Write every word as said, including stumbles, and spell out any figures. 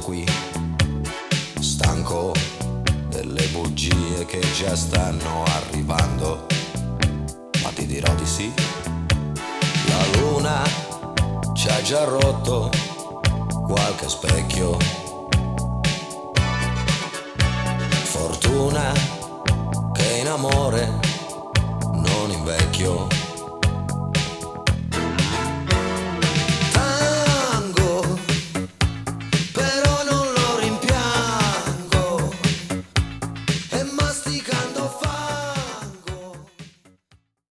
qui, stanco delle bugie che già stanno arrivando, ma ti dirò di sì. La luna ci ha già rotto qualche specchio, fortuna che in amore non invecchio.